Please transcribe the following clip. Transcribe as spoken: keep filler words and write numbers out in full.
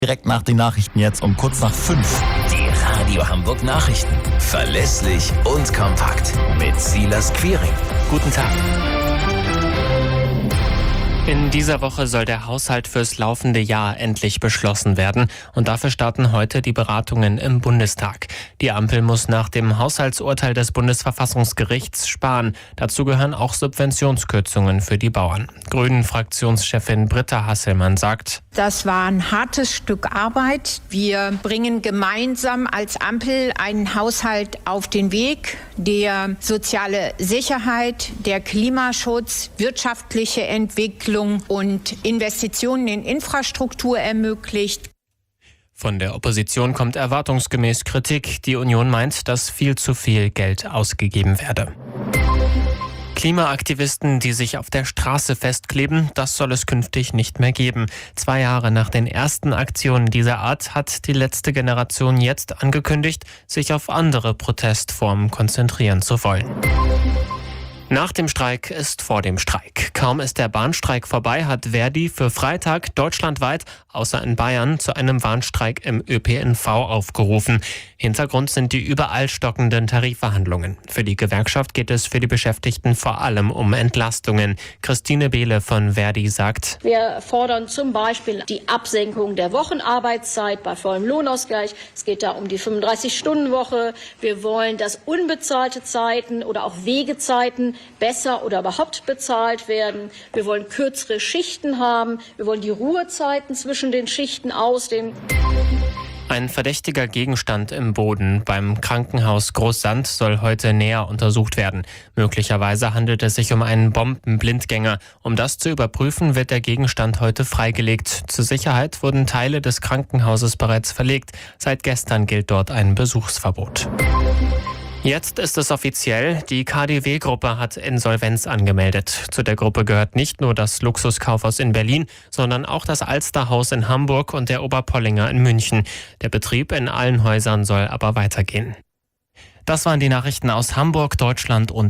Direkt nach den Nachrichten jetzt um kurz nach fünf. Die Radio Hamburg Nachrichten. Verlässlich und kompakt. Mit Silas Quiring. Guten Tag. In dieser Woche soll der Haushalt fürs laufende Jahr endlich beschlossen werden. Und dafür starten heute die Beratungen im Bundestag. Die Ampel muss nach dem Haushaltsurteil des Bundesverfassungsgerichts sparen. Dazu gehören auch Subventionskürzungen für die Bauern. Grünen-Fraktionschefin Britta Hasselmann sagt: Das war ein hartes Stück Arbeit. Wir bringen gemeinsam als Ampel einen Haushalt auf den Weg, der soziale Sicherheit, der Klimaschutz, wirtschaftliche Entwicklung und Investitionen in Infrastruktur ermöglicht. Von der Opposition kommt erwartungsgemäß Kritik. Die Union meint, dass viel zu viel Geld ausgegeben werde. Klimaaktivisten, die sich auf der Straße festkleben, das soll es künftig nicht mehr geben. Zwei Jahre nach den ersten Aktionen dieser Art hat die letzte Generation jetzt angekündigt, sich auf andere Protestformen konzentrieren zu wollen. Nach dem Streik ist vor dem Streik. Kaum ist der Bahnstreik vorbei, hat Verdi für Freitag deutschlandweit, außer in Bayern, zu einem Warnstreik im Ö P N V aufgerufen. Hintergrund sind die überall stockenden Tarifverhandlungen. Für die Gewerkschaft geht es für die Beschäftigten vor allem um Entlastungen. Christine Behle von Verdi sagt: Wir fordern zum Beispiel die Absenkung der Wochenarbeitszeit bei vollem Lohnausgleich. Es geht da um die fünfunddreißig-Stunden-Woche. Wir wollen, dass unbezahlte Zeiten oder auch Wegezeiten besser oder überhaupt bezahlt werden. Wir wollen kürzere Schichten haben. Wir wollen die Ruhezeiten zwischen den Schichten ausdehnen. Ein verdächtiger Gegenstand im Boden beim Krankenhaus Großsand soll heute näher untersucht werden. Möglicherweise handelt es sich um einen Bombenblindgänger. Um das zu überprüfen, wird der Gegenstand heute freigelegt. Zur Sicherheit wurden Teile des Krankenhauses bereits verlegt. Seit gestern gilt dort ein Besuchsverbot. Jetzt ist es offiziell, die K D W-Gruppe hat Insolvenz angemeldet. Zu der Gruppe gehört nicht nur das Luxuskaufhaus in Berlin, sondern auch das Alsterhaus in Hamburg und der Oberpollinger in München. Der Betrieb in allen Häusern soll aber weitergehen. Das waren die Nachrichten aus Hamburg, Deutschland und